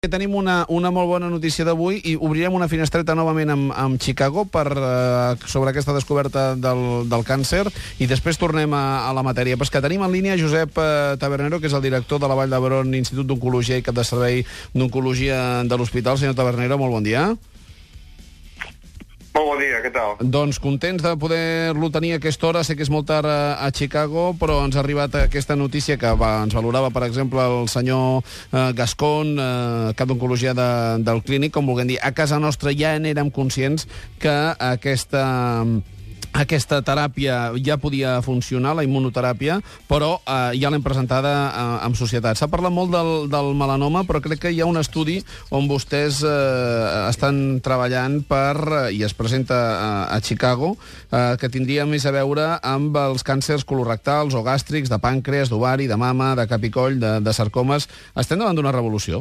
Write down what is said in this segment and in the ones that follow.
Tenim una molt bona notícia d'avui i obrirem una finestreta novament amb Chicago sobre aquesta descoberta del càncer i després tornem a la matèria. Però és que tenim en línia Josep Tabernero, que és el director de la Vall d'Hebron Institut d'Oncologia i cap de servei d'Oncologia de l'Hospital. Senyor Tabernero, molt bon dia. Molt bon dia, què tal? Doncs contents de poder-lo tenir a aquesta hora. Sé que és molt tard a Chicago, però ens ha arribat aquesta notícia que ens valorava, per exemple, el senyor Gascon, cap d'Oncologia del Clínic, com vulguem dir. A casa nostra ja n'érem conscients que aquesta teràpia ja podia funcionar, la immunoteràpia, però ja l'hem presentada en societat. S'ha parlat molt del melanoma, però crec que hi ha un estudi on vostès estan treballant i es presenta a Chicago, que tindria més a veure amb els càncers colorectals o gàstrics, de pàncreas, d'ovari, de mama, de cap i coll, de sarcomes. Estem davant d'una revolució?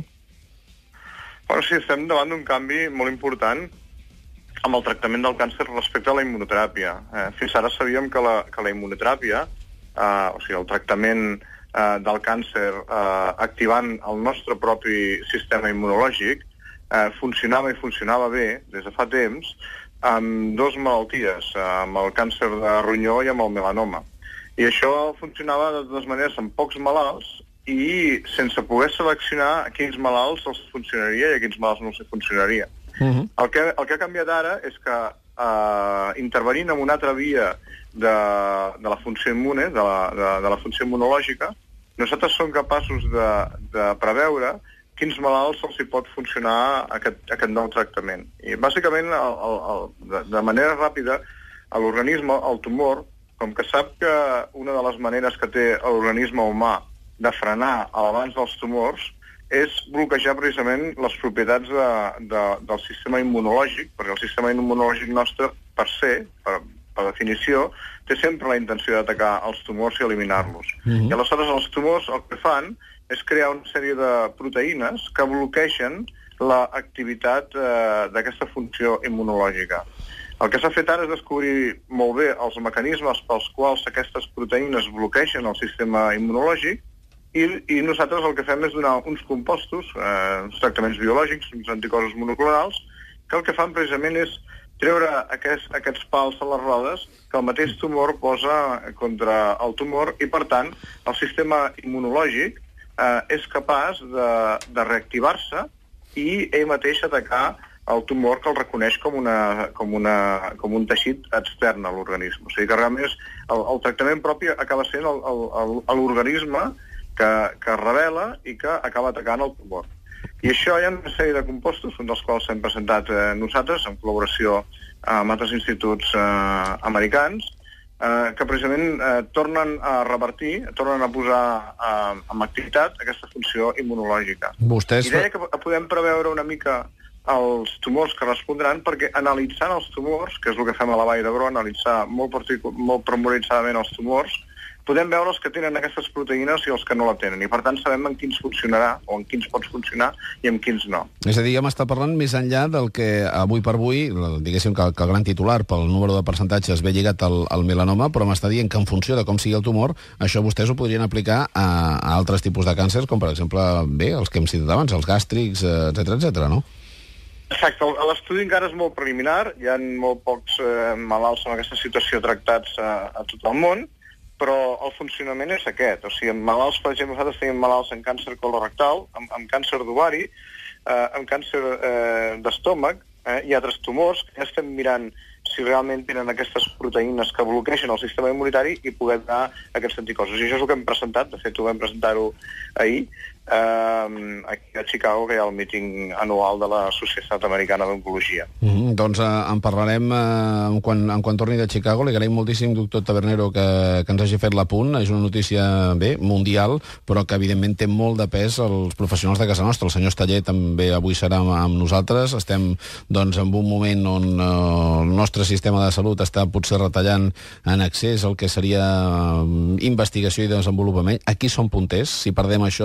Bueno, sí, estem davant d'un canvi molt important amb el tractament del càncer respecte a la immunoteràpia. Fins ara sabíem que la immunoteràpia, o sigui, el tractament del càncer activant el nostre propi sistema immunològic, funcionava i funcionava bé des de fa temps amb dues malalties, amb el càncer de ronyó i amb el melanoma. I això funcionava de dues maneres amb pocs malalts i sense poder seleccionar a quins malalts els funcionaria i a quins malalts no els funcionaria. El que ha canviat ara és que intervenint en una altra via de la funció immune, de la funció immunològica, nosaltres som capaços de preveure quins malalts els hi pot funcionar aquest nou tractament. I bàsicament, de manera ràpida, l'organisme, el tumor, com que sap que una de les maneres que té l'organisme humà de frenar l'abans dels tumors és bloquejar precisament les propietats del sistema immunològic, perquè el sistema immunològic nostre, per definició, té sempre la intenció d'atacar els tumors i eliminar-los. I aleshores els tumors el que fan és crear una sèrie de proteïnes que bloquegen l'activitat d'aquesta funció immunològica. El que s'ha fet ara és descobrir molt bé els mecanismes pels quals aquestes proteïnes bloquegen el sistema immunològic i nosaltres el que fem és donar uns compostos, uns tractaments biològics, uns anticossos monoclonals, que el que fan precisament és treure aquests pals a les rodes que el mateix tumor posa contra el tumor i, per tant, el sistema immunològic és capaç de reactivar-se i ell mateix atacar el tumor que el reconeix com un teixit extern a l'organisme. O sigui que realment el tractament propi acaba sent l'organisme que revela i que acaba atacant el tumor. I això hi ha una sèrie de compostos, un dels quals hem presentat nosaltres, en col·laboració amb altres instituts americans, que precisament tornen a revertir, tornen a posar en activitat aquesta funció immunològica. I deia que podem preveure una mica els tumors que respondran, perquè analitzant els tumors, que és el que fem a la Vall d'Hebron, analitzar molt pormenoritzadament els tumors, podem veure els que tenen aquestes proteïnes i els que no la tenen. I, per tant, sabem en quins funcionarà o en quins pot funcionar i en quins no. És a dir, ja m'està parlant més enllà del que avui per avui, diguéssim que el gran titular pel número de percentatges ve lligat al melanoma, però m'està dient que en funció de com sigui el tumor, això vostès ho podrien aplicar a altres tipus de càncers, com per exemple, els que hem citat abans, els gàstrics, etcètera, no? Exacte. L'estudi encara és molt preliminar, hi ha molt pocs malalts en aquesta situació tractats a tot el món, però el funcionament és aquest. O sigui, en malalts, per exemple, nosaltres tenim malalts en càncer colorectal, amb càncer d'ovari, amb càncer d'estómac, i altres tumors, que ja estem mirant si realment tenen aquestes proteïnes que bloquegen el sistema immunitari i poder donar aquests anticossos. I això és el que hem presentat, de fet ho vam presentar-ho ahir, aquí a Chicago, que hi ha el míting anual de la Societat Americana d'Oncologia. Doncs en parlarem quan torni de Chicago. Li agraïm moltíssim, doctor Tabernero, que ens hagi fet l'apunt. És una notícia, mundial, però que evidentment té molt de pes als professionals de casa nostra. El senyor Esteller també avui serà amb nosaltres. Estem, doncs, en un moment on el nostre sistema de salut està potser retallant en excés el que seria investigació i desenvolupament. Aquí som punters. Si perdem això, podem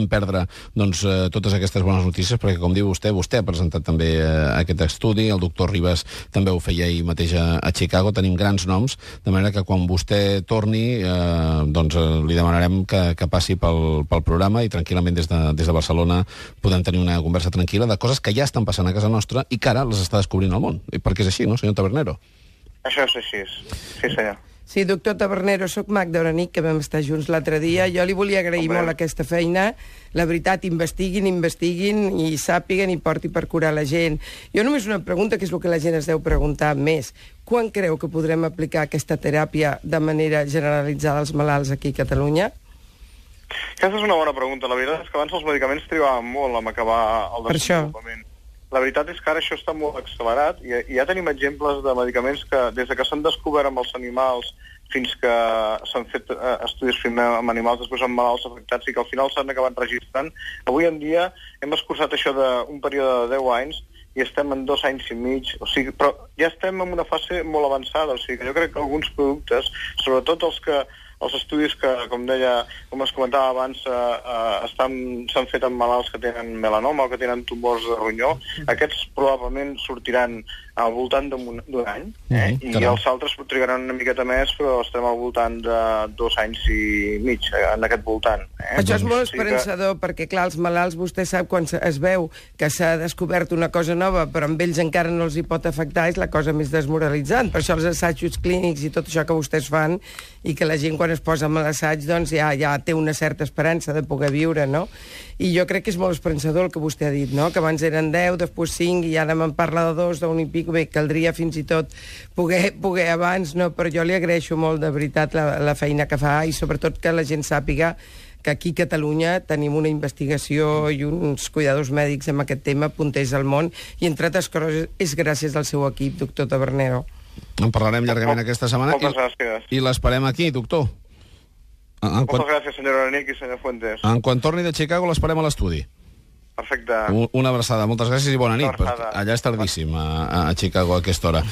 podem perdre doncs, totes aquestes bones notícies, perquè, com diu vostè ha presentat també aquest estudi, el doctor Ribas també ho feia ahir mateix a Chicago, tenim grans noms, de manera que quan vostè torni doncs li demanarem que passi pel programa i tranquil·lament des de Barcelona podem tenir una conversa tranquil·la de coses que ja estan passant a casa nostra i que ara les està descobrint el món. Perquè és així, no, senyor Tabernero? Això és així, sí senyor. Sí, doctor Tabernero, soc Magda Oranic, que vam estar junts l'altre dia. Jo li volia agrair molt aquesta feina. La veritat, investiguin i sàpiguen i porti per curar la gent. Jo només una pregunta, que és el que la gent es deu preguntar més. Quan creu que podrem aplicar aquesta teràpia de manera generalitzada als malalts aquí a Catalunya? Aquesta és una bona pregunta. La veritat és que abans els medicaments trigaven molt en acabar el desenvolupament. La veritat és que ara això està molt accelerat i ja tenim exemples de medicaments que, des que s'han descobert amb els animals fins que s'han fet estudis primer amb animals, després amb malalts afectats i que al final s'han acabat registrant. Avui en dia hem escurçat això d'un període de 10 anys i estem en 2 anys i mig, o sigui, però ja estem en una fase molt avançada, o sigui que jo crec que alguns productes, sobretot els estudis que, com es comentava abans, s'han fet amb malalts que tenen melanoma o que tenen tumors de ronyó, aquests probablement sortiran al voltant d'un any, i els altres trigaran una miqueta més, però estem al voltant de 2 anys i mig, en aquest voltant. Això és molt esperançador, perquè, clar, els malalts, vostè sap, quan es veu que s'ha descobert una cosa nova, però amb ells encara no els hi pot afectar, és la cosa més desmoralitzant. Per això els assajos clínics i tot això que vostès fan, i que la gent, quan es posa amb l'assaig, doncs ja té una certa esperança de poder viure, no? I jo crec que és molt esperançador el que vostè ha dit, no? Que abans eren 10, després 5, i ara me'n parla de 2, d'un i pico. Bé, caldria fins i tot poder abans, no? Però jo li agraeixo molt, de veritat, la feina que fa, i sobretot que la gent sàpiga que aquí a Catalunya tenim una investigació i uns cuidadors mèdics amb aquest tema punters al món, i entre altres coses és gràcies al seu equip, doctor Tabernero. En parlarem llargament aquesta setmana. Moltes gràcies. I l'esperem aquí, doctor. Moltes gràcies, senyora Oranic i senyor Fuentes. En quan torni de Chicago l'esperem a l'estudi. Perfecte. Una abraçada. Moltes gràcies i bona nit. Allà és tardíssim, a Chicago, a aquesta hora.